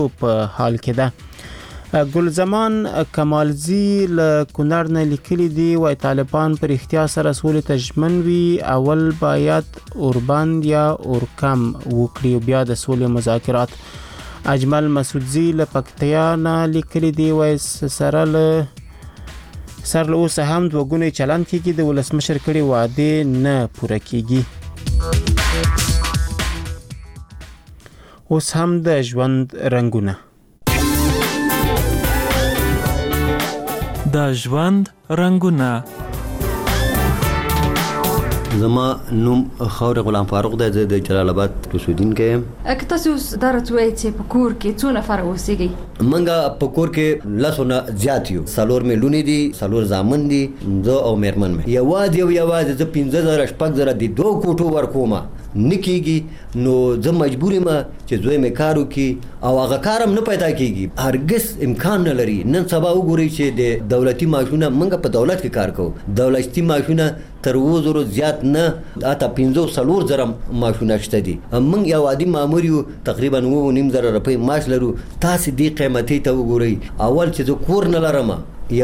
په حال کې ده. ګلزمان کمالزی له کونړ نه لیکلي دي وای طالبان پر اختیار سره سولې ته ژمن وي، اول باید اوربند یا اورکم وکړي بیا د سولې مذاکرات. اجمل مسعودزی له پکتیا نه لیکلي دي وای سر له اوس هم دوه ګونی چلند کیږي، د ولسمشر کړي وعده نه پوره کیږي. اوس هم د ژوند رنگونه د ژوند رنگونه. زما نوم خاور غلام فاروق دی، زه د جلال آباد اوسیدونکی یم. که تاسو اوس دا راته ووایئ چې په کور کې څو نفر اوسیږئ؟ موږ په کور کې 10 نه زیات یو، 4 مې لونې دي، 4 زامن دي، زه او مېرمن مې. یوازې زه 15,000 شپږ د 2 کوټو ورکوم نکیږي، نو زه مجبور یم چې زوی مې کار وکړي او هغه کار هم نه پیدا کیږي، هرګز امکان نه لري. نن سبا وګورئ چې د دولتي معاشونه، موږ په دولت کې کار کوو، دولتي معاشونه تر 2,000 زیات نه، اته 15,000 معاشونه شته دي. موږ یو عادي مامور یو، تقریبا 9,500 روپۍ معاش لرو. تاسو دې قیمتي ته وګورئ، اول چې زه کور نه لرم،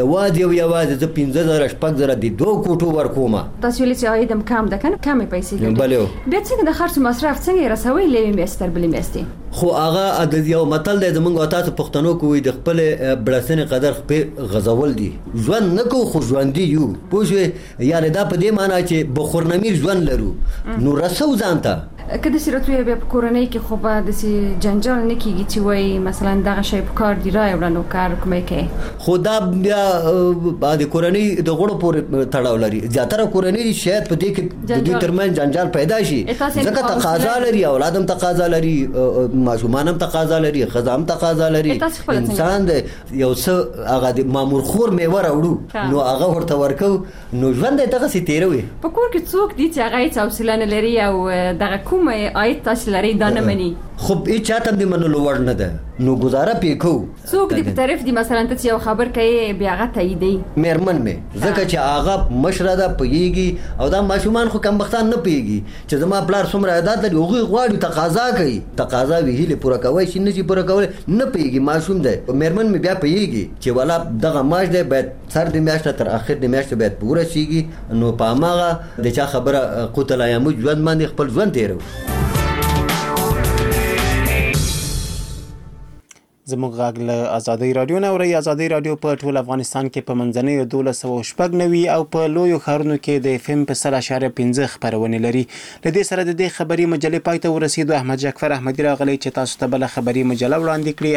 یوازې زه 15,000 شپږ د 2 کوټو ورکوم. تاسو ویلي چې عاید هم کم ده کنه، کمې پیسې ګټي. بله بیا څنګه د خرڅ مصرف څنګه رسوي لوي میستر بلې میستي؟ خو هغه د یو متل دی زمونږ تاسو پښتنو کوی د خپل بلسنې قدر خپل غزول دي. ژوند نه کو خو ژوندې یو، پوه شوې؟ یعنې دا په دې معنی چې بخورنمیر ژوند لرو، نو رسو ځان ته. که داسې راته ووایې بیا په کورنۍ کې خو به داسې جنجال نه کېږي چې وایي مثلا دغه شی په کار دي رایوړه نو کار کومې کوي؟ خو دا بیا د کورنۍ د غړو پورې تړاو لري. زیاتره کورنۍ شاید په دې کې د دوی ترمنځ جنجال پیدا شي، ځکه تقاضا لري، اولاد هم تقاضا لري، ماشومان هم تقاضا لري، ښځه هم تقاضا لري. انسان د یو څه هغه د مامور خور میوه راوړو نو هغه ورته ورکو، نو ژوند یې دغسې تېروي. په کور کې څوک دي چې هغه هېڅ حوصله نه لري او دغه کوم عاید تاسو لرئ دا نه مني؟ خو هېڅ چاته هم د منلو وړ نه ده، نو ګزاره پې کوو. څوک دې په طرف دي مثلا ته چې یو خبر کوي بیا هغه تاییدوي؟ مېرمن مې، ځکه چې هغه مشره ده، پوهېږي، او دا ماشومان خو کمبختان نه پوهېږي چې زما پلار څومره عایدات لري. هغوی غواړي تقاضا کوي، تقاضا وي هیلې پوره کوی شي، نه شي پوره کولی، نه پوهېږي، ماشوم دی. مېرمن مې بیا پوهېږي چې والا دغه معاش دی باید سر د میاشته تر اخر د میاشتې باید پوره شيږي، نو په هماغه د چا خبره قوت الایامو ژوند باندې خپل ژوند تېرو. زموږ غږ له ازادۍ رادیو نه اورئ. ازادۍ رادیو په ټول افغانستان کې په منځنیو 1290 او په لویو ښارونو کې د FM په 100.5 خپرونې لري. له دې سره د دې خبري مجلې پای ته ورسېدو. احمد جعفر احمدي راغلی چې تاسو ته بله خبري مجله وړاندې کړي.